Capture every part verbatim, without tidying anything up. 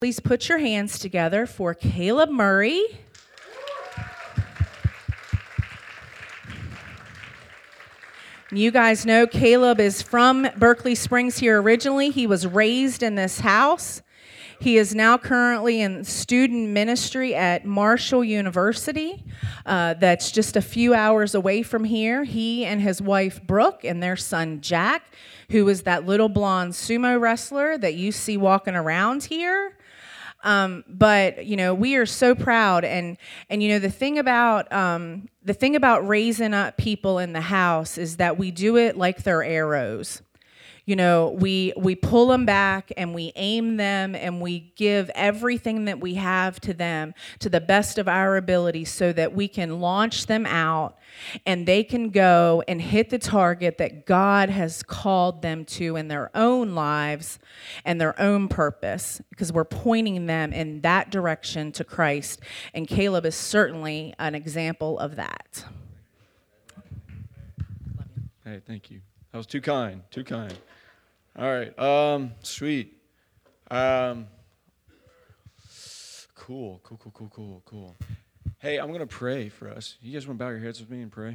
Please put your hands together for Caleb Murray. You guys know Caleb is from Berkeley Springs here originally. He was raised in this house. He is now currently in student ministry at Marshall University. Uh, that's just a few hours away from here. He and his wife, Brooke, and their son, Jack, who is that little blonde sumo wrestler that you see walking around here. Um, but you know, we are so proud, and and you know, the thing about um, the thing about raising up people in the house is that we do it like they're arrows. You know, we we pull them back and we aim them and we give everything that we have to them to the best of our ability so that we can launch them out and they can go and hit the target that God has called them to in their own lives and their own purpose, because we're pointing them in that direction to Christ. And Caleb is certainly an example of that. Hey, thank you. That was too kind, too kind. All right, um, sweet. Um, cool, cool, cool, cool, cool, cool. Hey, I'm going to pray for us. You guys want to bow your heads with me and pray?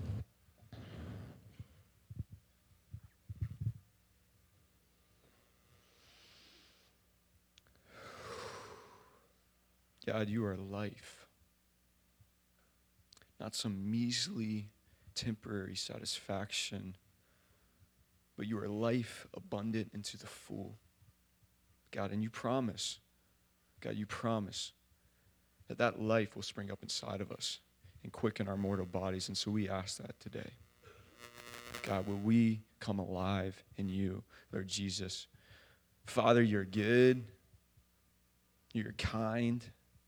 God, you are life, not some measly, temporary satisfaction, but you are life abundant and to the full. God, and you promise, God, you promise that that life will spring up inside of us and quicken our mortal bodies. And so we ask that today. God, will we come alive in you, Lord Jesus? Father, you're good, you're kind,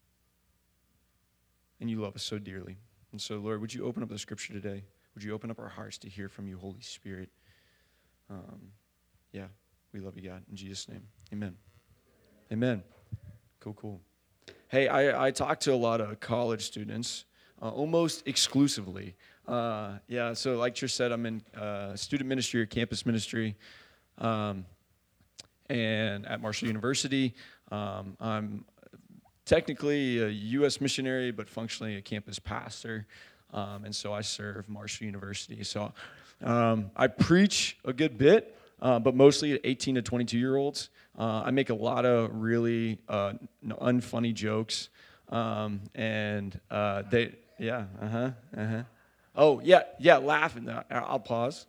and you love us so dearly. And so, Lord, would you open up the scripture today? Would you open up our hearts to hear from you, Holy Spirit? Um, yeah, we love you, God. In Jesus' name, amen. Amen. Cool, cool. Hey, I, I talk to a lot of college students, uh, almost exclusively. Uh, yeah, so like Trish said, I'm in uh, student ministry or campus ministry, um, and at Marshall University. Um, I'm technically a U S missionary, but functionally a campus pastor, um, and so I serve Marshall University. So um, I preach a good bit, uh, but mostly at eighteen to twenty-two-year-olds. Uh, I make a lot of really uh, unfunny jokes, um, and uh, they, yeah, uh-huh, uh-huh. Oh, yeah, yeah, laughing. I'll pause.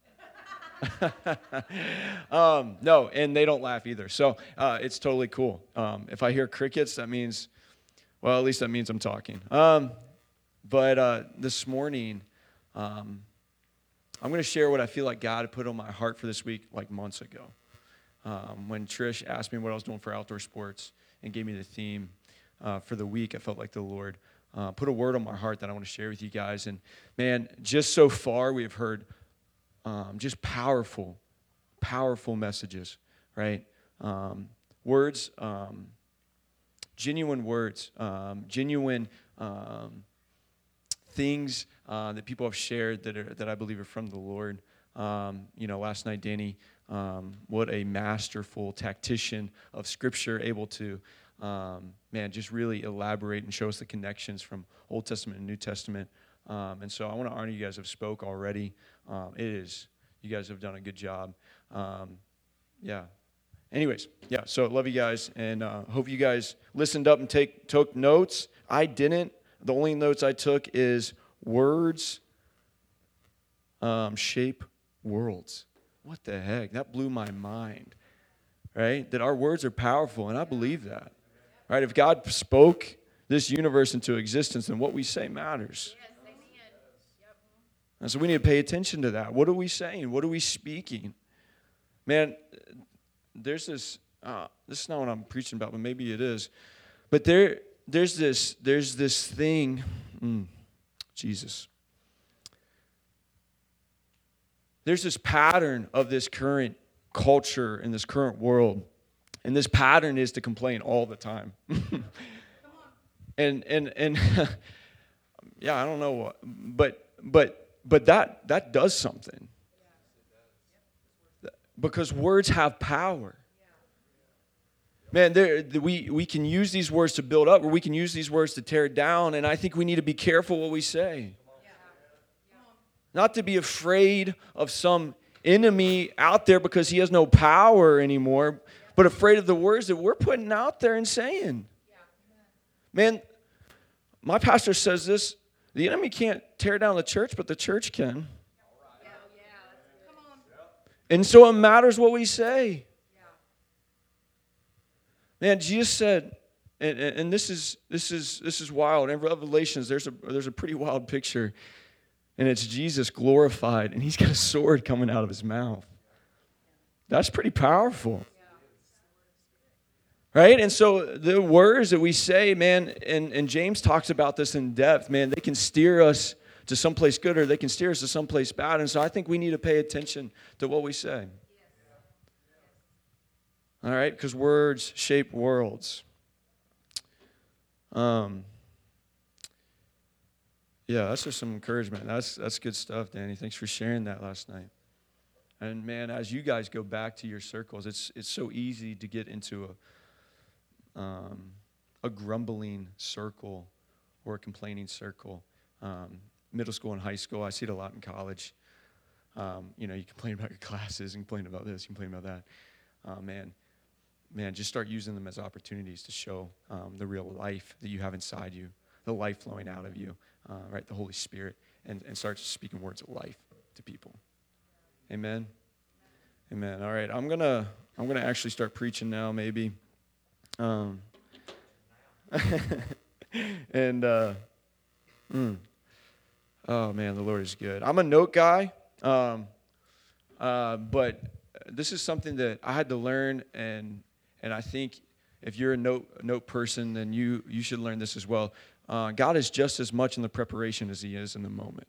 um, no, and they don't laugh either. So uh, it's totally cool. Um, if I hear crickets, that means, well, at least that means I'm talking. Um, but uh, this morning, um, I'm going to share what I feel like God had put on my heart for this week like months ago. Um, when Trish asked me what I was doing for outdoor sports and gave me the theme uh, for the week, I felt like the Lord uh, put a word on my heart that I want to share with you guys. And man, just so far we have heard um, just powerful, powerful messages, right? Um, words, um, genuine words, um, genuine um, things uh, that people have shared that are that I believe are from the Lord. Um, you know, last night, Danny, um, what a masterful tactician of Scripture, able to, um, man, just really elaborate and show us the connections from Old Testament and New Testament. Um, and so I want to honor you guys who have spoke already. Um, it is, you guys have done a good job. Um, yeah. Anyways, yeah, so love you guys, and uh, hope you guys listened up and take took notes. I didn't. The only notes I took is words um, shape worlds. What the heck? That blew my mind, right? That our words are powerful, and I believe that, right? If God spoke this universe into existence, then what we say matters. And so we need to pay attention to that. What are we saying? What are we speaking? Man, there's this, uh, this is not what I'm preaching about, but maybe it is. But there, there's this, there's this thing, mm, Jesus. There's this pattern of this current culture in this current world. And this pattern is to complain all the time. and, and, and, yeah, I don't know what, but, but, but that, that does something. Because words have power. Man, there, we, we can use these words to build up, or we can use these words to tear down, and I think we need to be careful what we say. Not to be afraid of some enemy out there because he has no power anymore, but afraid of the words that we're putting out there and saying. Man, my pastor says this, the enemy can't tear down the church, but the church can. And so it matters what we say. Man, Jesus said, and, and this is this is this is wild. In Revelations, there's a there's a pretty wild picture. And it's Jesus glorified, and he's got a sword coming out of his mouth. That's pretty powerful. Right? And so the words that we say, man, and, and James talks about this in depth, man, they can steer us to someplace good or they can steer us to someplace bad. And so I think we need to pay attention to what we say. All right? Because words shape worlds. Um. Yeah, that's just some encouragement. That's that's good stuff, Danny. Thanks for sharing that last night. And man, as you guys go back to your circles, it's it's so easy to get into a um, a grumbling circle or a complaining circle. Um, middle school and high school, I see it a lot in college. Um, you know, you complain about your classes, and complain about this, you complain about that. Uh, man, man, just start using them as opportunities to show um, the real life that you have inside you, the life flowing out of you. Uh, right, the Holy Spirit, and, and start speaking words of life to people. Amen. Amen. All right, I'm gonna I'm gonna actually start preaching now, maybe. Um, and uh, mm, oh man, the Lord is good. I'm a note guy, um, uh, but this is something that I had to learn, and and I think if you're a note a note person, then you you should learn this as well. Uh, God is just as much in the preparation as he is in the moment.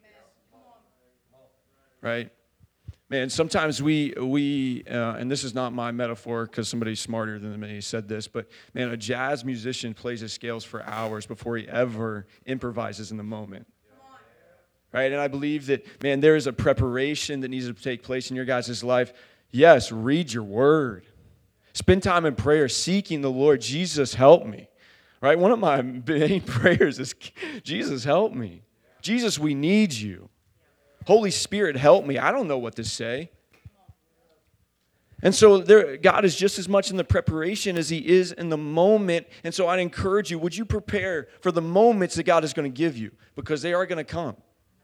Right? Man, sometimes we, we uh, and this is not my metaphor because somebody smarter than me said this, but man, a jazz musician plays his scales for hours before he ever improvises in the moment. Right? And I believe that, man, there is a preparation that needs to take place in your guys' life. Yes, read your word. Spend time in prayer, seeking the Lord. Jesus, help me. Right? One of my main prayers is, Jesus, help me. Jesus, we need you. Holy Spirit, help me. I don't know what to say. And so there, God is just as much in the preparation as he is in the moment. And so I'd encourage you, would you prepare for the moments that God is going to give you? Because they are going to come.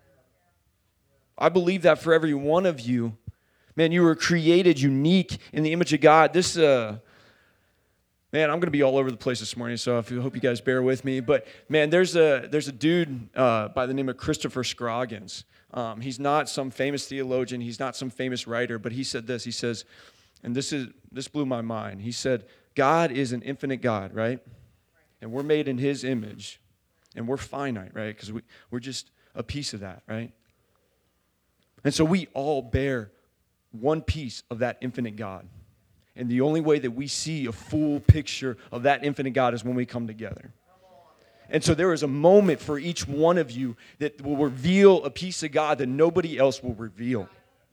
I believe that for every one of you. Man, you were created unique in the image of God. This, uh, Man, I'm going to be all over the place this morning, so I hope you guys bear with me. But, man, there's a there's a dude uh, by the name of Christopher Scroggins. Um, he's not some famous theologian. He's not some famous writer. But he said this. He says, and this is this blew my mind. He said, God is an infinite God, right? And we're made in his image. And we're finite, right? Because we, we're just a piece of that, right? And so we all bear one piece of that infinite God. And the only way that we see a full picture of that infinite God is when we come together. And so there is a moment for each one of you that will reveal a piece of God that nobody else will reveal.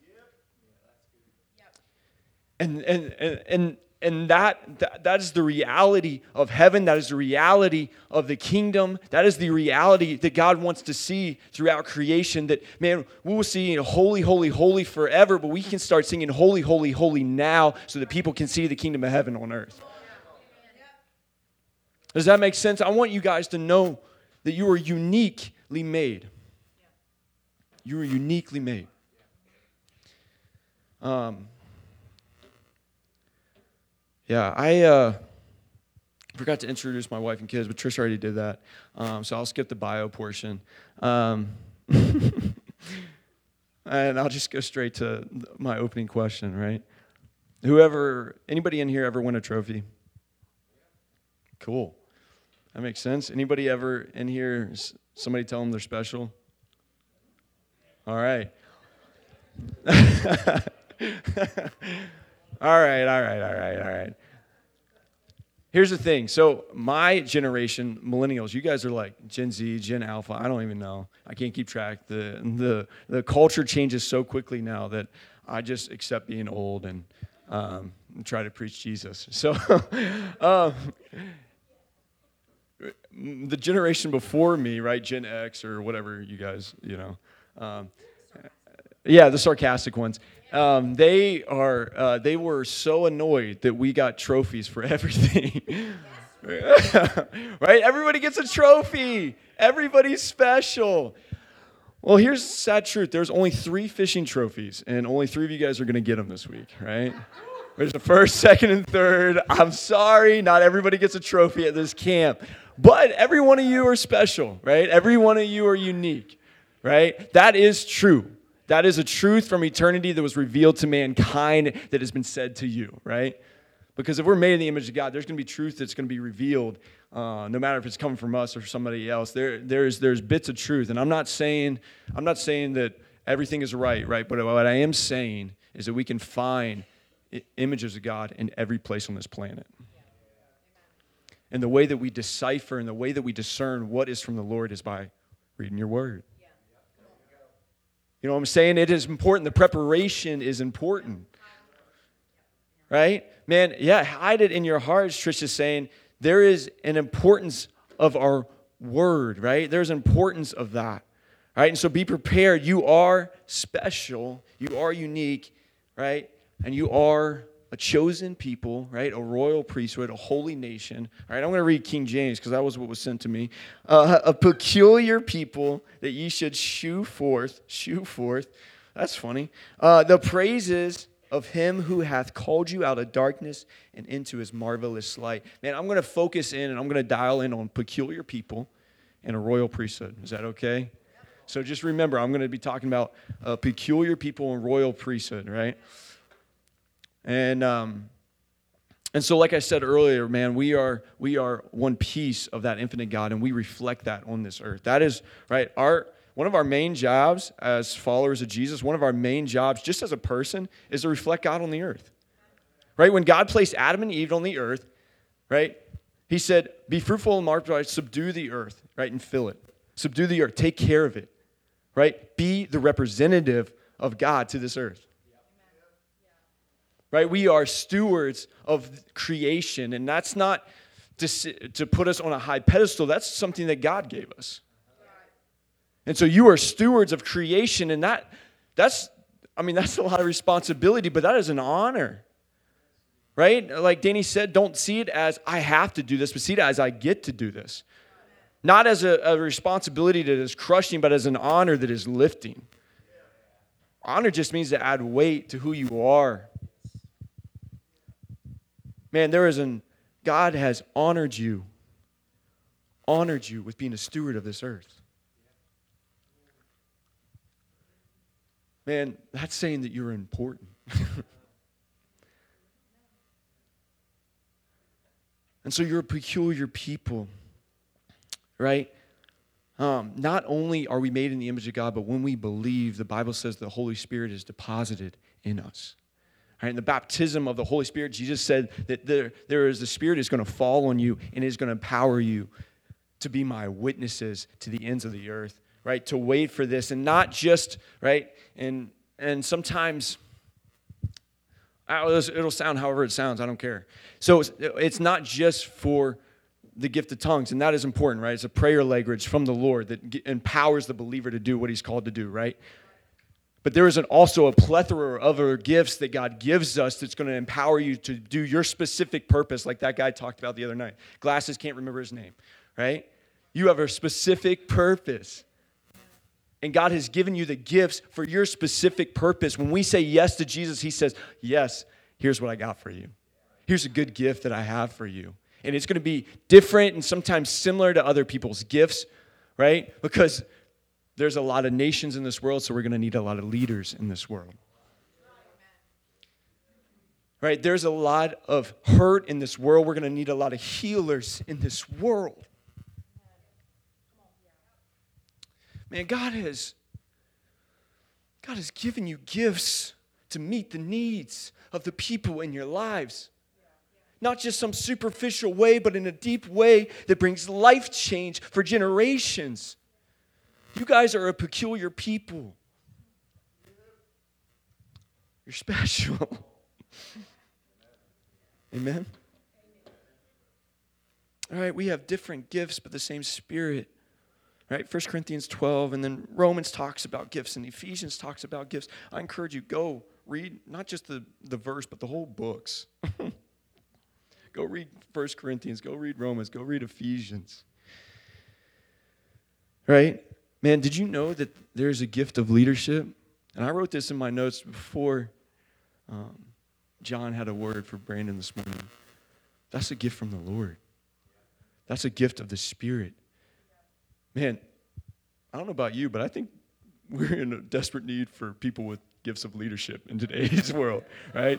And and and and, and that, that that is the reality of heaven. That is the reality of the kingdom. That is the reality that God wants to see throughout creation. That, man, we will see holy, holy, holy forever, but we can start singing holy, holy, holy now so that people can see the kingdom of heaven on earth. Does that make sense? I want you guys to know that you are uniquely made. You are uniquely made. Um. Yeah, I uh, forgot to introduce my wife and kids, but Trish already did that. Um, so I'll skip the bio portion. Um, and I'll just go straight to my opening question, right? Whoever, anybody in here ever win a trophy? Cool. That makes sense. Anybody ever in here, somebody tell them they're special? All right. All right, all right, all right, all right. Here's the thing. So my generation, millennials, you guys are like Gen Z, Gen Alpha. I don't even know. I can't keep track. The the the culture changes so quickly now that I just accept being old, and um, try to preach Jesus. So um, the generation before me, right, Gen X or whatever you guys, you know, um, yeah, the sarcastic ones. Um, they are. Uh, they were so annoyed that we got trophies for everything. Right? Everybody gets a trophy. Everybody's special. Well, here's the sad truth. There's only three fishing trophies, and only three of you guys are going to get them this week, right? There's the first, second, and third. I'm sorry, not everybody gets a trophy at this camp, but every one of you are special, right? Every one of you are unique, right? That is true. That is a truth from eternity that was revealed to mankind that has been said to you, right? Because if we're made in the image of God, there's going to be truth that's going to be revealed, uh, no matter if it's coming from us or somebody else. There, there's, there's bits of truth, and I'm not saying, I'm not saying that everything is right, right? But what I am saying is that we can find images of God in every place on this planet. And the way that we decipher and the way that we discern what is from the Lord is by reading your word. You know what I'm saying? It is important. The preparation is important. Right? Man, yeah, hide it in your hearts, Trish is saying. There is an importance of our word, right? There's importance of that. Right? And so be prepared. You are special. You are unique, right? And you are a chosen people, right? A royal priesthood, a holy nation. All right, I'm going to read King James because that was what was sent to me. Uh, a peculiar people that ye should shew forth, shew forth. That's funny. Uh, the praises of him who hath called you out of darkness and into his marvelous light. Man, I'm going to focus in and I'm going to dial in on peculiar people and a royal priesthood. Is that okay? So just remember, I'm going to be talking about uh, peculiar people and royal priesthood, right? And um, and so, like I said earlier, man, we are we are one piece of that infinite God, and we reflect that on this earth. That is right. Our one of our main jobs as followers of Jesus, one of our main jobs, just as a person, is to reflect God on the earth. Right? When God placed Adam and Eve on the earth, right? He said, "Be fruitful and multiply, subdue the earth, right, and fill it. Subdue the earth, take care of it, right? Be the representative of God to this earth." Right? We are stewards of creation, and that's not to, to put us on a high pedestal. That's something that God gave us. And so you are stewards of creation, and that that's, I mean, that's a lot of responsibility, but that is an honor. Right? Like Danny said, don't see it as I have to do this, but see it as I get to do this. Not as a, a responsibility that is crushing, but as an honor that is lifting. Honor just means to add weight to who you are. Man, there is an, God has honored you, honored you with being a steward of this earth. Man, that's saying that you're important. And so you're a peculiar people, right? Um, not only are we made in the image of God, but when we believe, the Bible says the Holy Spirit is deposited in us. Right, in the baptism of the Holy Spirit, Jesus said that there, there is the Spirit is going to fall on you and is going to empower you to be my witnesses to the ends of the earth, right? To wait for this and not just, right? And and sometimes it'll sound however it sounds, I don't care. So it's, it's not just for the gift of tongues, and that is important, right? It's a prayer language from the Lord that empowers the believer to do what he's called to do, right? But there is an, also a plethora of other gifts that God gives us that's going to empower you to do your specific purpose, like that guy talked about the other night. Glasses, can't remember his name, right? You have a specific purpose. And God has given you the gifts for your specific purpose. When we say yes to Jesus, he says, yes, here's what I got for you. Here's a good gift that I have for you. And it's going to be different and sometimes similar to other people's gifts, right? Because there's a lot of nations in this world, so we're going to need a lot of leaders in this world. Right? There's a lot of hurt in this world. We're going to need a lot of healers in this world. Man, God has, God has given you gifts to meet the needs of the people in your lives. Not just some superficial way, but in a deep way that brings life change for generations. You guys are a peculiar people. You're special. Amen? All right, we have different gifts, but the same Spirit. Right? First Corinthians twelve, and then Romans talks about gifts, and Ephesians talks about gifts. I encourage you, go read not just the, the verse, but the whole books. Go read First Corinthians, go read Romans, go read Ephesians. Right? Man, did you know that there's a gift of leadership? And I wrote this in my notes before um, John had a word for Brandon this morning. That's a gift from the Lord. That's a gift of the Spirit. Man, I don't know about you, but I think we're in a desperate need for people with gifts of leadership in today's world, right?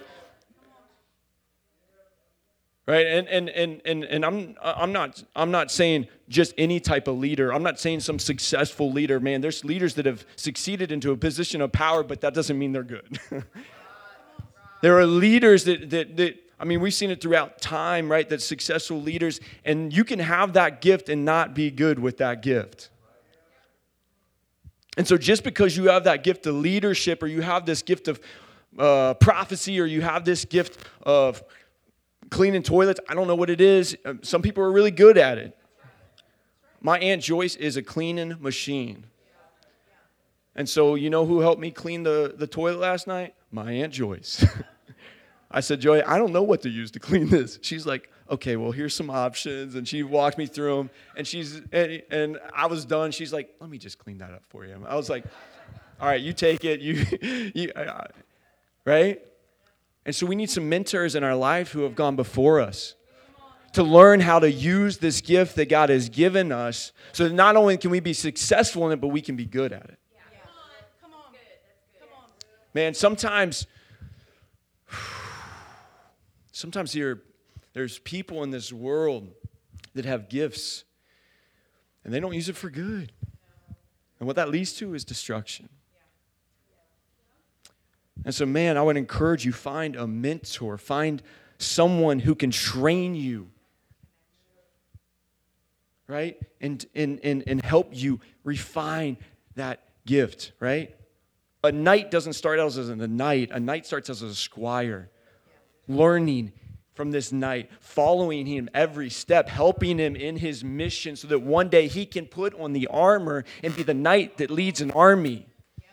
Right, and and and and and I'm I'm not I'm not saying just any type of leader. I'm not saying some successful leader. Man, there's leaders that have succeeded into a position of power, but that doesn't mean they're good. There are leaders that that that I mean, we've seen it throughout time, right? That successful leaders, and you can have that gift and not be good with that gift. And so just because you have that gift of leadership, or you have this gift of uh, prophecy, or you have this gift of cleaning toilets, I don't know what it is. Some people are really good at it. My Aunt Joyce is a cleaning machine. And so you know who helped me clean the, the toilet last night? My Aunt Joyce. I said, Joy, I don't know what to use to clean this. She's like, okay, well, here's some options. And she walked me through them. And she's and, and I was done. She's like, let me just clean that up for you. I was like, all right, you take it. You, you uh, right? And so we need some mentors in our life who have gone before us to learn how to use this gift that God has given us, so that not only can we be successful in it, but we can be good at it. Yeah. Come on. Come on. Come on. Man, sometimes... Sometimes here, there's people in this world that have gifts, and they don't use it for good. And what that leads to is destruction. And so, man, I would encourage you, find a mentor, find someone who can train you, right? And, and, and, and help you refine that gift, right? A knight doesn't start out as a knight. A knight starts as a squire. Learning from this knight, following him every step, helping him in his mission so that one day he can put on the armor and be the knight that leads an army.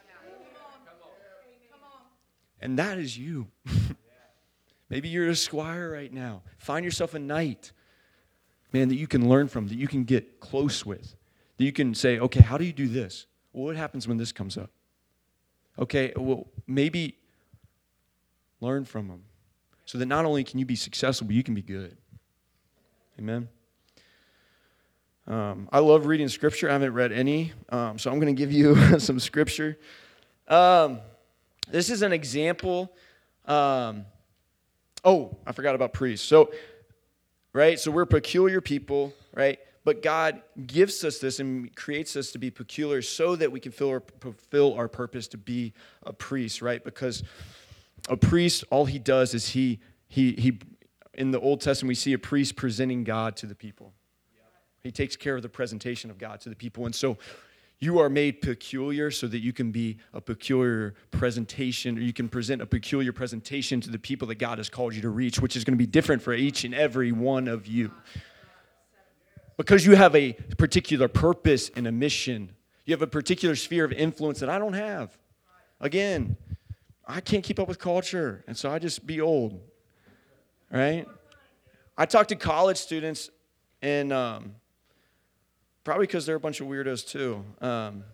And that is you. Maybe you're a squire right now. Find yourself a knight, man, that you can learn from, that you can get close with, that you can say, okay, how do you do this? Well, what happens when this comes up? Okay, well, maybe learn from them, so that not only can you be successful, but you can be good. Amen? Um, I love reading Scripture. I haven't read any, um, so I'm going to give you some Scripture. Um, this is an example. Um, oh, I forgot about priests. So, right, so we're peculiar people, right? But God gives us this and creates us to be peculiar so that we can fulfill our, fulfill our purpose to be a priest, right? Because a priest, all he does is he, he, he, in the Old Testament, we see a priest presenting God to the people. He takes care of the presentation of God to the people. And so you are made peculiar so that you can be a peculiar presentation, or you can present a peculiar presentation to the people that God has called you to reach, which is going to be different for each and every one of you. Because you have a particular purpose and a mission. You have a particular sphere of influence that I don't have. Again, I can't keep up with culture, and so I just be old, right? I talk to college students, and um, probably because they're a bunch of weirdos too. Um,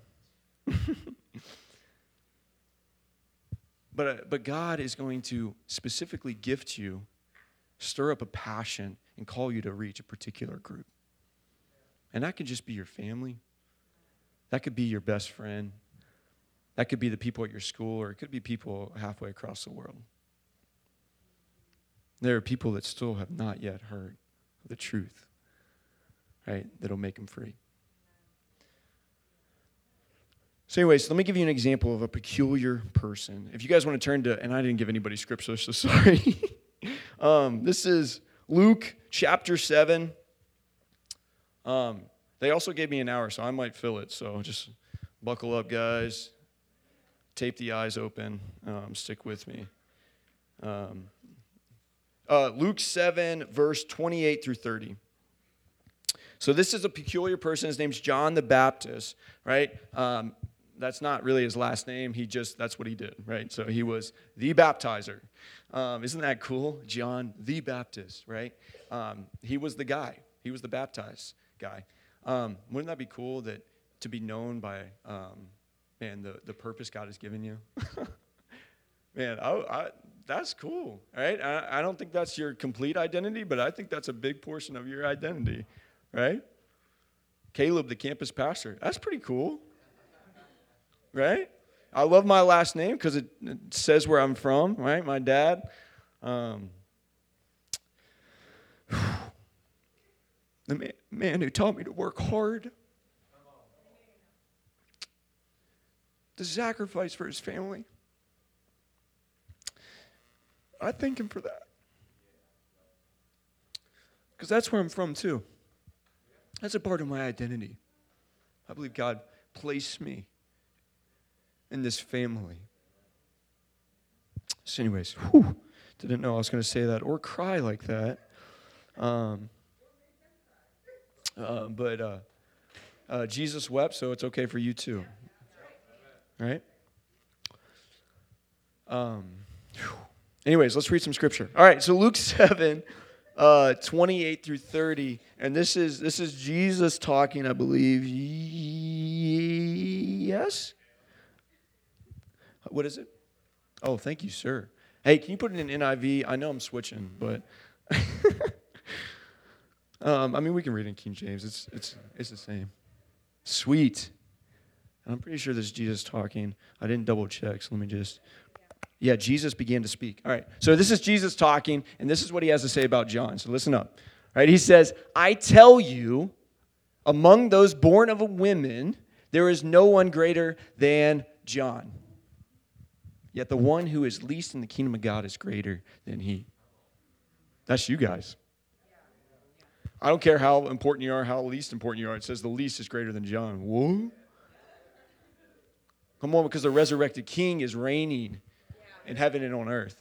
but, uh, but God is going to specifically gift you, stir up a passion, and call you to reach a particular group. And that could just be your family. That could be your best friend. That could be the people at your school, or it could be people halfway across the world. There are people that still have not yet heard the truth, right, that'll make them free. So anyways, let me give you an example of a peculiar person. If you guys want to turn to, and I didn't give anybody scripture, so sorry. um, this is Luke chapter seven. Um, they also gave me an hour, so I might fill it, so just buckle up, guys. Tape the eyes open. Um, stick with me. Um, uh, Luke seven, verse twenty-eight through thirty. So this is a peculiar person. His name's John the Baptist, right? Um, that's not really his last name. He just, that's what he did, right? So he was the baptizer. Um, isn't that cool? John the Baptist, right? Um, he was the guy. He was the baptized guy. Um, wouldn't that be cool that to be known by, um, man, the, the purpose God has given you? Man, I, I, that's cool, right? I, I don't think that's your complete identity, but I think that's a big portion of your identity, right? Caleb, the campus pastor. That's pretty cool, right? I love my last name because it, it says where I'm from, right? My dad. Um, the man, man who taught me to work hard, to sacrifice for his family. I thank him for that. Because that's where I'm from too. That's a part of my identity. I believe God placed me in this family. So anyways, whew, didn't know I was going to say that or cry like that. Um, uh, but uh, uh, Jesus wept, so it's okay for you too. Right? Um, anyways, let's read some scripture. All right, so Luke seven, uh, twenty-eight through thirty, and this is this is Jesus talking, I believe. Yes? What is it? Oh, thank you, sir. Hey, can you put it in N I V? I know I'm switching, but um, I mean we can read it in King James. It's it's it's the same. Sweet. And I'm pretty sure this is Jesus talking. I didn't double check, so let me just. Yeah, Jesus began to speak. All right, so this is Jesus talking, and this is what he has to say about John. So listen up. All right, he says, I tell you, among those born of a woman, there is no one greater than John. Yet the one who is least in the kingdom of God is greater than he. That's you guys. I don't care how important you are, how least important you are. It says the least is greater than John. Whoa. Come on, because the resurrected king is reigning in heaven and on earth.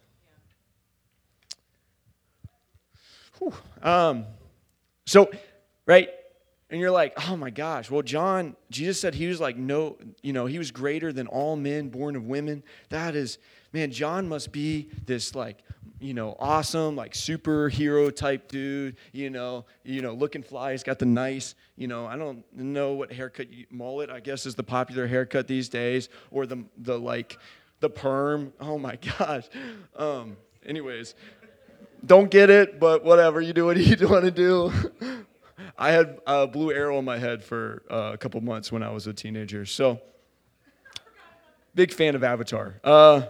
Whew. Um, so, right, and you're like, oh my gosh, well, John, Jesus said he was like, no, you know, he was greater than all men born of women. That is, man, John must be this like, you know, awesome, like superhero type dude, you know, you know, looking fly. He's got the nice, you know, I don't know what haircut, you, mullet, I guess is the popular haircut these days, or the, the like, the perm. Oh my gosh. Um, anyways, don't get it, but whatever, you do what you want to do. I had a blue arrow in my head for uh, a couple months when I was a teenager, so big fan of Avatar. Uh,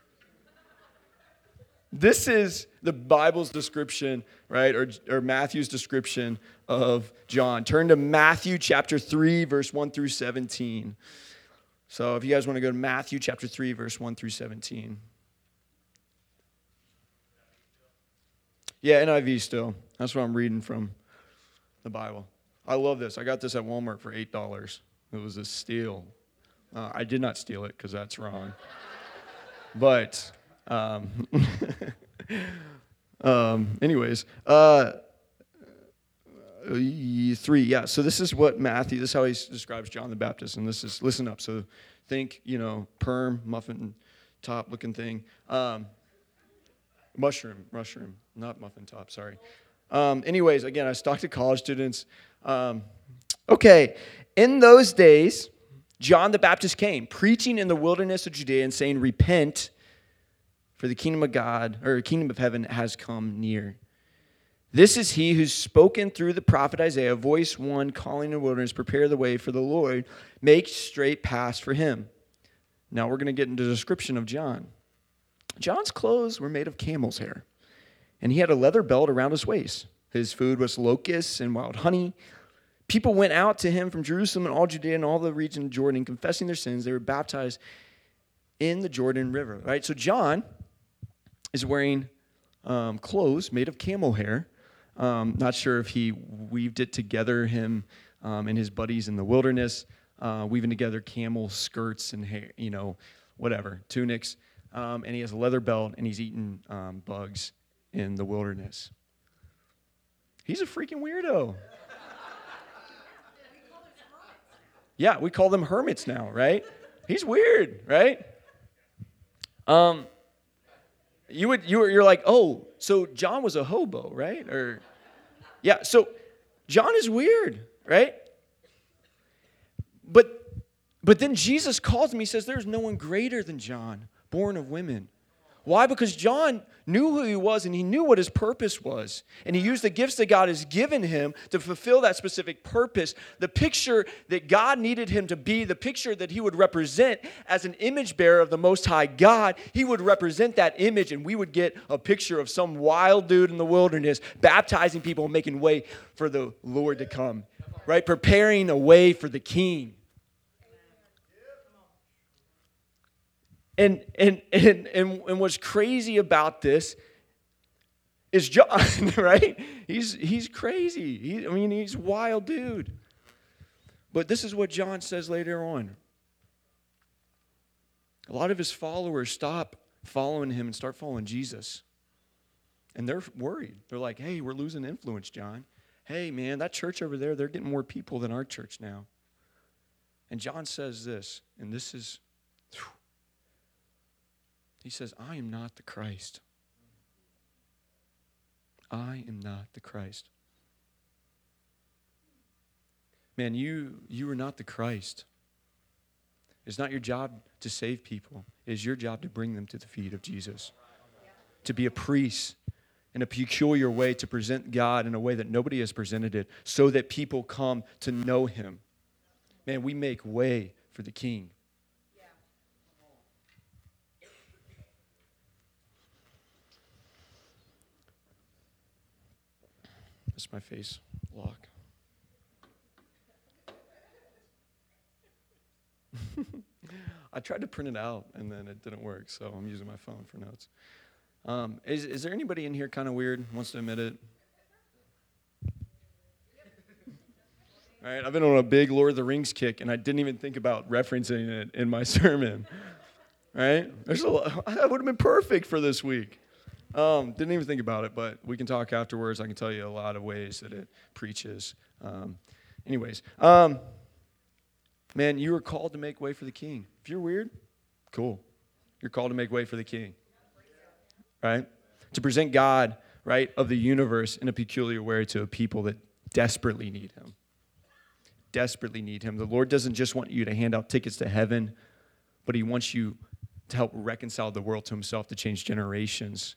This is the Bible's description, right, or, or Matthew's description of John. Turn to Matthew chapter three, verse one through seventeen. So if you guys want to go to Matthew chapter three, verse one through seventeen. Yeah, N I V still. That's what I'm reading from the Bible. I love this. I got this at Walmart for eight dollars. It was a steal. Uh, I did not steal it because that's wrong. But... Um, um, anyways, uh, three, yeah. So this is what Matthew, this is how he describes John the Baptist, and this is, listen up. So think, you know, perm, muffin top looking thing. Um, mushroom, mushroom, not muffin top, sorry. Um, anyways, again, I talked to college students. Um, okay, in those days, John the Baptist came, preaching in the wilderness of Judea and saying, repent, for the kingdom of God, or the kingdom of heaven has come near. This is he who's spoken through the prophet Isaiah, voice one calling in the wilderness, prepare the way for the Lord, make straight paths for him. Now we're going to get into the description of John. John's clothes were made of camel's hair, and he had a leather belt around his waist. His food was locusts and wild honey. People went out to him from Jerusalem and all Judea and all the region of Jordan, confessing their sins. They were baptized in the Jordan River. Right? So John is wearing um, clothes made of camel hair. Um, not sure if he weaved it together, him um, and his buddies in the wilderness, uh, weaving together camel skirts and hair, you know, whatever, tunics. Um, and he has a leather belt, and he's eating um, bugs in the wilderness. He's a freaking weirdo. Yeah, we call them hermits now, right? He's weird, right? Um, you would you were you're like, oh, so John was a hobo, right? Or yeah, so John is weird, right? But but then Jesus calls him. He says, "There's no one greater than John, born of women." Why? Because John knew who he was and he knew what his purpose was. And he used the gifts that God has given him to fulfill that specific purpose. The picture that God needed him to be, the picture that he would represent as an image bearer of the Most High God, he would represent that image, and we would get a picture of some wild dude in the wilderness baptizing people and making way for the Lord to come, right? Preparing a way for the King. And, and and and and what's crazy about this is John, right? He's he's crazy. He, I mean, he's a wild dude. But this is what John says later on. A lot of his followers stop following him and start following Jesus. And they're worried. They're like, hey, we're losing influence, John. Hey, man, that church over there, they're getting more people than our church now. And John says this, and this is... Whew, he says, I am not the Christ. I am not the Christ. Man, you you are not the Christ. It's not your job to save people. It is your job to bring them to the feet of Jesus. To be a priest in a peculiar way, to present God in a way that nobody has presented it, so that people come to know him. Man, we make way for the King. That's my face lock. I tried to print it out, and then it didn't work, so I'm using my phone for notes. Um, is, is there anybody in here kind of weird, wants to admit it? All right, I've been on a big Lord of the Rings kick, and I didn't even think about referencing it in my sermon. Right? There's a lot, that would have been perfect for this week. Um, didn't even think about it, but we can talk afterwards. I can tell you a lot of ways that it preaches. Um, anyways, um, man, you were called to make way for the King. If you're weird, cool. You're called to make way for the King, right? To present God, right, of the universe in a peculiar way to a people that desperately need him. Desperately need him. The Lord doesn't just want you to hand out tickets to heaven, but he wants you to help reconcile the world to himself, to change generations.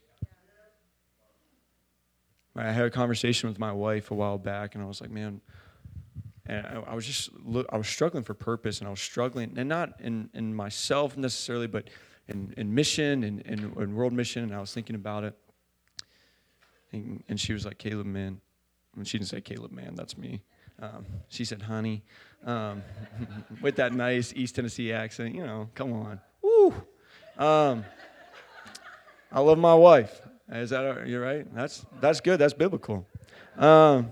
I had a conversation with my wife a while back, and I was like, man, and I, I was just, I was struggling for purpose, and I was struggling, and not in, in myself necessarily, but in, in mission and in, in world mission, and I was thinking about it, and, and she was like, Caleb, man, and she didn't say Caleb, man, that's me. Um, she said, honey, um, with that nice East Tennessee accent, you know, come on. Woo! Um, I love my wife. Is that, you're right? That's that's good. That's biblical. Um,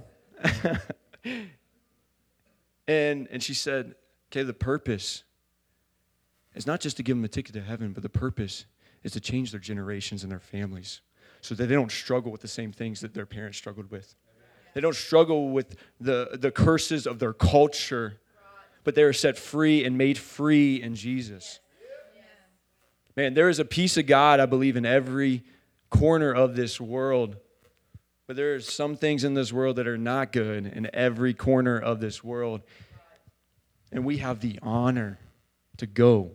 and and she said, okay, the purpose is not just to give them a ticket to heaven, but the purpose is to change their generations and their families so that they don't struggle with the same things that their parents struggled with. They don't struggle with the, the curses of their culture, but they are set free and made free in Jesus. Man, there is a peace of God, I believe, in every corner of this world. But there are some things in this world that are not good in every corner of this world. And we have the honor to go,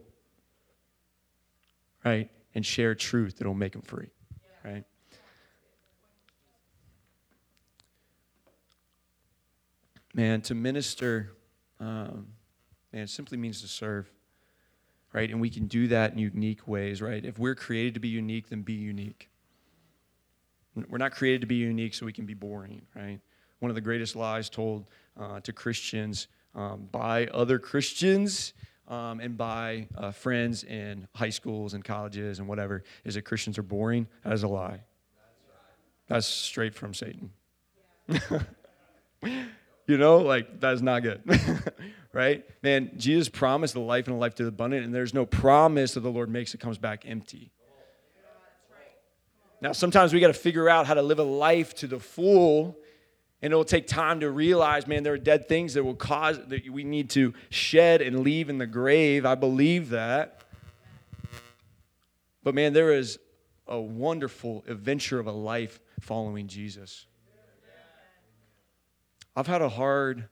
right, and share truth that will make them free, right? Man, to minister, um, man, it simply means to serve, right? And we can do that in unique ways, right? If we're created to be unique, then be unique. We're not created to be unique so we can be boring, right? One of the greatest lies told uh, to Christians um, by other Christians um, and by uh, friends in high schools and colleges and whatever is that Christians are boring. That is a lie. That's straight from Satan. You know, like, that is not good, right? Man, Jesus promised the life and a life to the abundant, and there's no promise that the Lord makes that comes back empty. Now, sometimes we got to figure out how to live a life to the full, and it'll take time to realize, man, there are dead things that will cause, that we need to shed and leave in the grave. I believe that. But, man, there is a wonderful adventure of a life following Jesus. I've had a hard,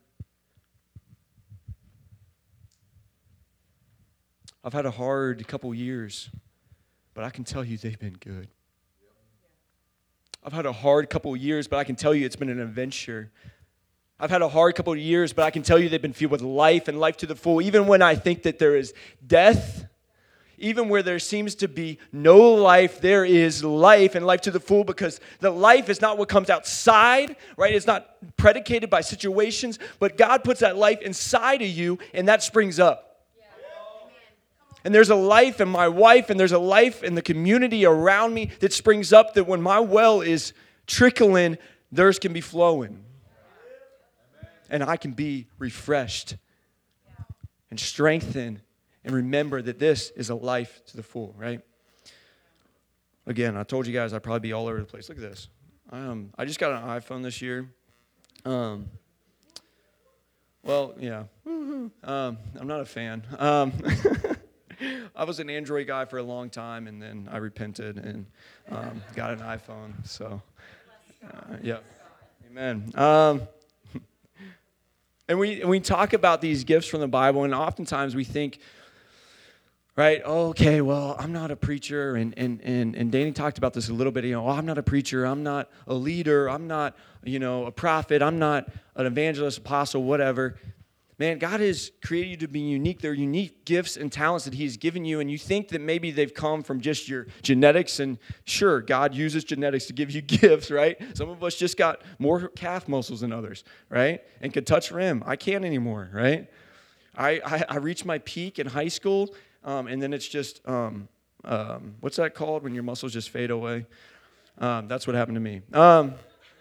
I've had a hard couple years, but I can tell you they've been good. I've had a hard couple of years, but I can tell you it's been an adventure. I've had a hard couple of years, but I can tell you they've been filled with life and life to the full. Even when I think that there is death, even where there seems to be no life, there is life and life to the full, because the life is not what comes outside, right? It's not predicated by situations, but God puts that life inside of you, and that springs up. And there's a life in my wife, and there's a life in the community around me that springs up, that when my well is trickling, theirs can be flowing. And I can be refreshed and strengthened and remember that this is a life to the full, right? Again, I told you guys I'd probably be all over the place. Look at this. Um, I just got an iPhone this year. Um, well, yeah. Um, I'm not a fan. Um I was an Android guy for a long time, and then I repented and um, got an iPhone. So, uh, yeah, amen. Um, and we and we talk about these gifts from the Bible, and oftentimes we think, right? Oh, okay, well, I'm not a preacher, and and and and Danny talked about this a little bit. You know, oh, I'm not a preacher. I'm not a leader. I'm not, you know, a prophet. I'm not an evangelist, apostle, whatever. Man, God has created you to be unique. There are unique gifts and talents that He's given you, and you think that maybe they've come from just your genetics, and sure, God uses genetics to give you gifts, right? Some of us just got more calf muscles than others, right? And could touch rim. I can't anymore, right? I, I, I reached my peak in high school, um, and then it's just, um, um, what's that called when your muscles just fade away? Um, that's what happened to me. Um,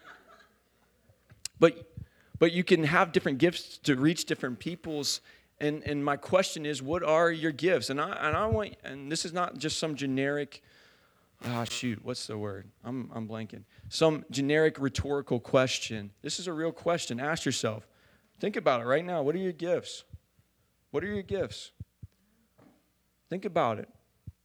but... But you can have different gifts to reach different peoples. And, and my question is, what are your gifts? And I and I want, and this is not just some generic, ah, shoot, what's the word? I'm I'm blanking. Some generic rhetorical question. This is a real question. Ask yourself. Think about it right now. What are your gifts? What are your gifts? Think about it.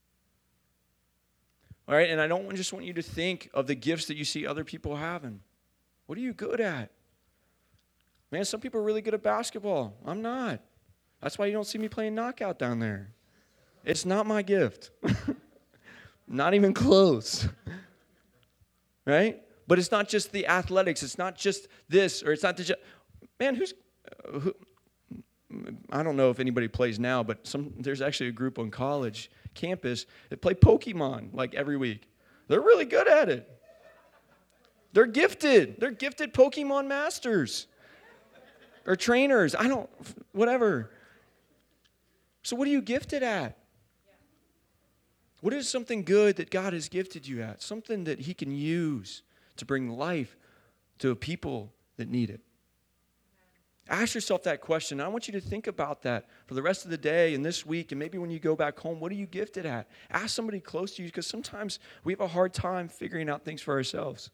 All right, and I don't just want you to think of the gifts that you see other people having. What are you good at? Man, some people are really good at basketball. I'm not. That's why you don't see me playing knockout down there. It's not my gift. Not even close. Right? But it's not just the athletics. It's not just this, or it's not the... Man, who's... Uh, who, I don't know if anybody plays now, but some there's actually a group on college campus that play Pokemon like every week. They're really good at it. They're gifted. They're gifted Pokemon masters. Or trainers, I don't, whatever. So what are you gifted at? What is something good that God has gifted you at? Something that He can use to bring life to a people that need it. Ask yourself that question. I want you to think about that for the rest of the day and this week, and maybe when you go back home, what are you gifted at? Ask somebody close to you, because sometimes we have a hard time figuring out things for ourselves.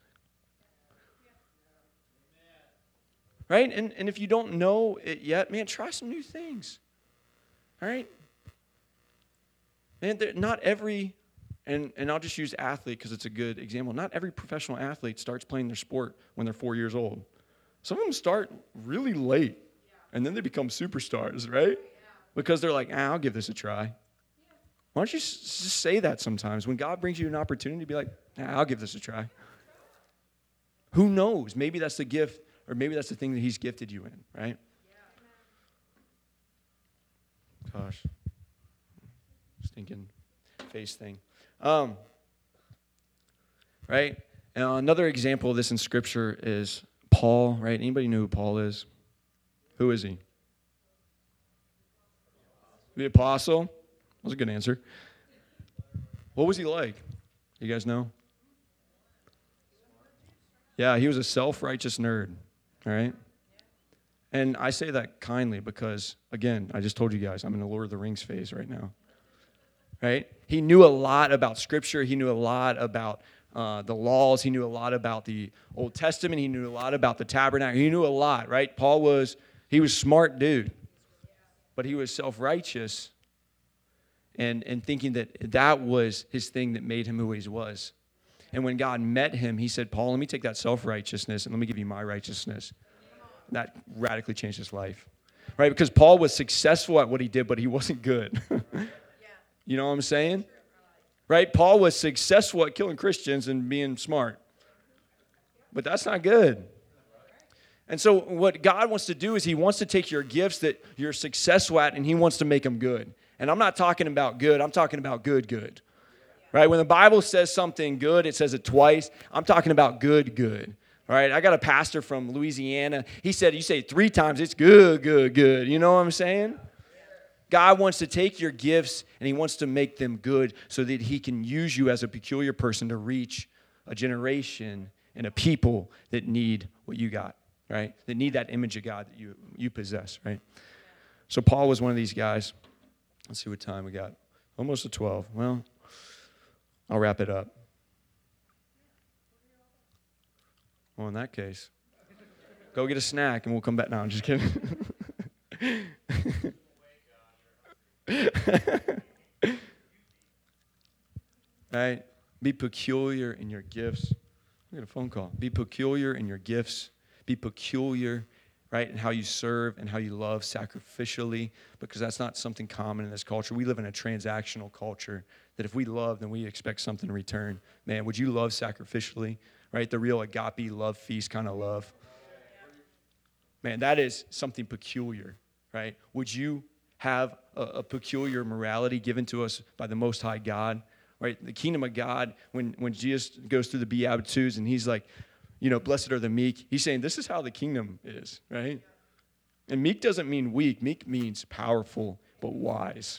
Right? And, and if you don't know it yet, man, try some new things. All right? Man, not every, and, and I'll just use athlete because it's a good example. Not every professional athlete starts playing their sport when they're four years old. Some of them start really late, and then they become superstars, right? Because they're like, ah, I'll give this a try. Why don't you just say that sometimes? When God brings you an opportunity, be like, ah, I'll give this a try. Who knows? Maybe that's the gift. Or maybe that's the thing that He's gifted you in, right? Gosh. Stinking face thing. Um, right? And another example of this in Scripture is Paul, right? Anybody know who Paul is? Who is he? The apostle? That was a good answer. What was he like? You guys know? Yeah, he was a self-righteous nerd. All right? And I say that kindly because, again, I just told you guys, I'm in the Lord of the Rings phase right now. Right? He knew a lot about Scripture. He knew a lot about uh, the laws. He knew a lot about the Old Testament. He knew a lot about the tabernacle. He knew a lot, right? Paul was, he was a smart dude, but he was self-righteous and, and thinking that that was his thing that made him who he was. And when God met him, he said, Paul, let me take that self-righteousness and let me give you my righteousness. That radically changed his life, right? Because Paul was successful at what he did, but he wasn't good. You know what I'm saying? Right? Paul was successful at killing Christians and being smart, but that's not good. And so what God wants to do is he wants to take your gifts that you're successful at and he wants to make them good. And I'm not talking about good. I'm talking about good, good. Right? When the Bible says something good, it says it twice. I'm talking about good, good. All right? I got a pastor from Louisiana. He said, you say it three times, it's good, good, good. You know what I'm saying? God wants to take your gifts and he wants to make them good so that he can use you as a peculiar person to reach a generation and a people that need what you got, right? That need that image of God that you, you possess, right? So Paul was one of these guys. Let's see what time we got. Almost at twelve. Well, I'll wrap it up. Well, in that case, go get a snack and we'll come back. No, I'm just kidding. Right? Be peculiar in your gifts. I got a phone call. Be peculiar in your gifts. Be peculiar, right, in how you serve and how you love sacrificially, because that's not something common in this culture. We live in a transactional culture that if we love, then we expect something in return. Man, would you love sacrificially, right? The real agape love feast kind of love. Man, that is something peculiar, right? Would you have a, a peculiar morality given to us by the Most High God, right? The kingdom of God, when, when Jesus goes through the Beatitudes and he's like, you know, blessed are the meek, he's saying this is how the kingdom is, right? And meek doesn't mean weak. Meek means powerful but wise.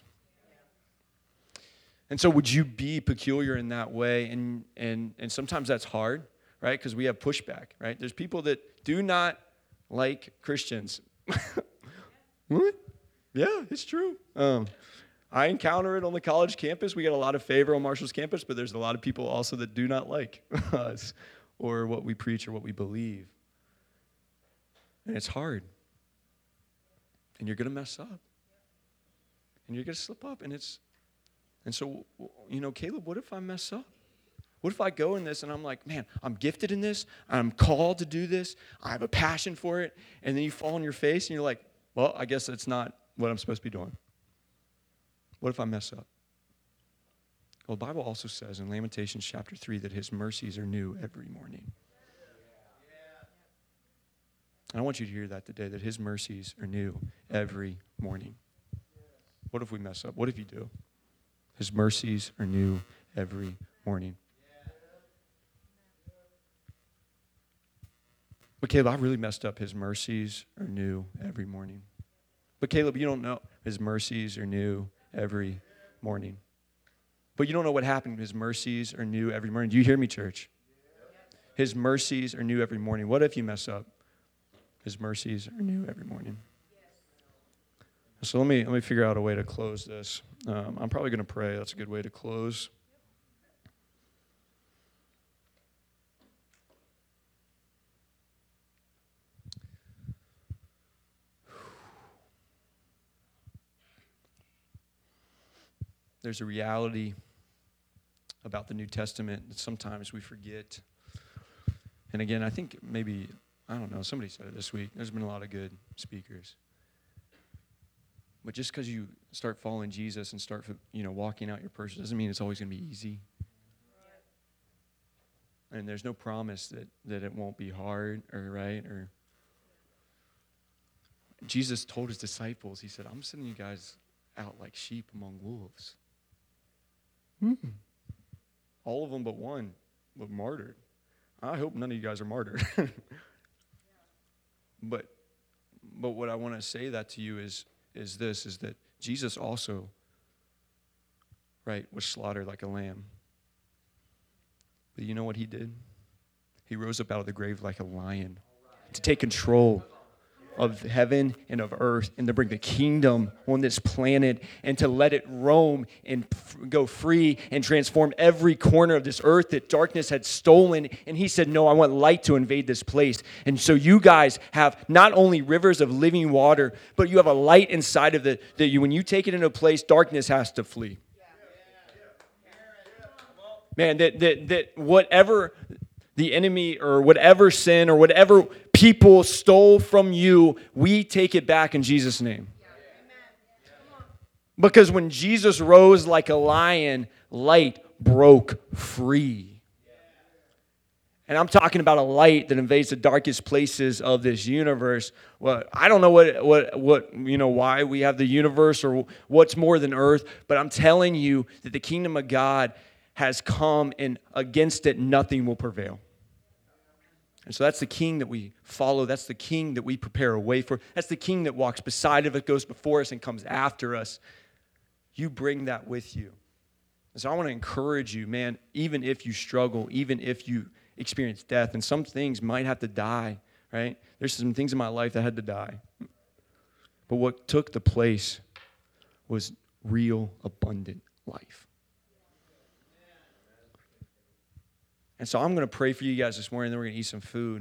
And so would you be peculiar in that way? And and and sometimes that's hard, right? Because we have pushback, right? There's people that do not like Christians. What? Yeah, it's true. Um, I encounter it on the college campus. We get a lot of favor on Marshall's campus, but there's a lot of people also that do not like us or what we preach or what we believe. And it's hard. And you're going to mess up. And you're going to slip up. And it's, and so, you know, Caleb, what if I mess up? What if I go in this and I'm like, man, I'm gifted in this. I'm called to do this. I have a passion for it. And then you fall on your face and you're like, well, I guess it's not what I'm supposed to be doing. What if I mess up? Well, the Bible also says in Lamentations chapter three that his mercies are new every morning. And I want you to hear that today, that his mercies are new every morning. What if we mess up? What if you do? His mercies are new every morning. But Caleb, I really messed up. His mercies are new every morning. But Caleb, you don't know. His mercies are new every morning. But you don't know what happened. His mercies are new every morning. Do you hear me, church? His mercies are new every morning. What if you mess up? His mercies are new every morning. So let me let me figure out a way to close this. Um, I'm probably going to pray. That's a good way to close. There's a reality about the New Testament that sometimes we forget. And again, I think maybe, I don't know, somebody said it this week. There's been a lot of good speakers. But just because you start following Jesus and start, you know, walking out your purpose doesn't mean it's always going to be easy. And there's no promise that, that it won't be hard or right or. Jesus told his disciples, he said, I'm sending you guys out like sheep among wolves. Hmm. All of them but one were martyred. I hope none of you guys are martyred. but but what I want to say that to you is is this, is that Jesus also, right, was slaughtered like a lamb. But you know what he did? He rose up out of the grave like a lion to take control. of heaven and of earth, and to bring the kingdom on this planet, and to let it roam and f- go free and transform every corner of this earth that darkness had stolen. And he said, no, I want light to invade this place. And so you guys have not only rivers of living water, but you have a light inside of it that you, when you take it into a place, darkness has to flee. Man, that, that, that whatever the enemy or whatever sin or whatever people stole from you, we take it back in Jesus' name. Because when Jesus rose like a lion, light broke free. And I'm talking about a light that invades the darkest places of this universe. Well, I don't know what, what, what, you know, why we have the universe or what's more than earth, but I'm telling you that the kingdom of God has come, and against it, nothing will prevail. And so that's the king that we follow. That's the king that we prepare a way for. That's the king that walks beside of us, goes before us, and comes after us. You bring that with you. And so I want to encourage you, man, even if you struggle, even if you experience death, and some things might have to die, right? There's some things in my life that had to die. But what took the place was real, abundant life. And so I'm going to pray for you guys this morning, and then we're going to eat some food.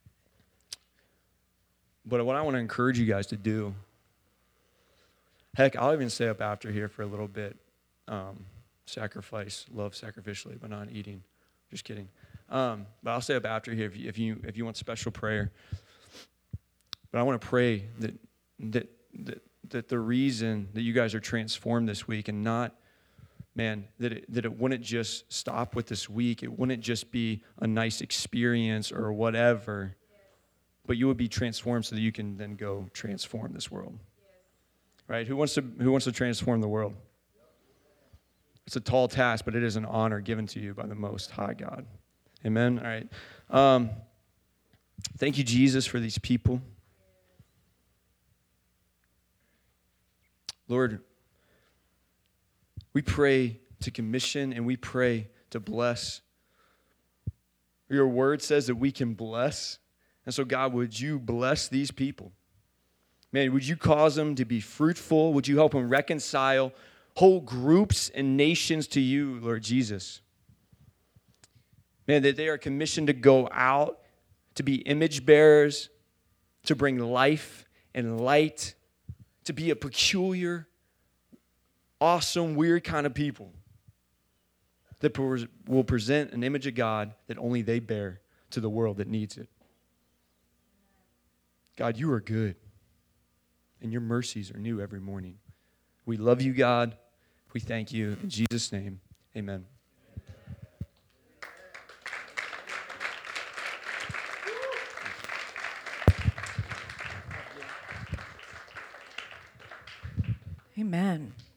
But what I want to encourage you guys to do, heck, I'll even stay up after here for a little bit. Um, sacrifice, love sacrificially, but not eating. Just kidding. Um, but I'll stay up after here if you, if you if you want special prayer. But I want to pray that that that that the reason that you guys are transformed this week, and not, man, that it, that it wouldn't just stop with this week. It wouldn't just be a nice experience or whatever, but you would be transformed so that you can then go transform this world. Right? Who wants to who wants to transform the world? It's a tall task, but it is an honor given to you by the Most High God. Amen? All right. Um, thank you, Jesus, for these people. Lord, we pray to commission and we pray to bless. Your word says that we can bless. And so, God, would you bless these people? Man, would you cause them to be fruitful? Would you help them reconcile whole groups and nations to you, Lord Jesus? Man, that they are commissioned to go out, to be image bearers, to bring life and light, to be a peculiar, awesome, weird kind of people that will present an image of God that only they bear to the world that needs it. God, you are good, and your mercies are new every morning. We love you, God. We thank you. In Jesus' name, amen. Amen.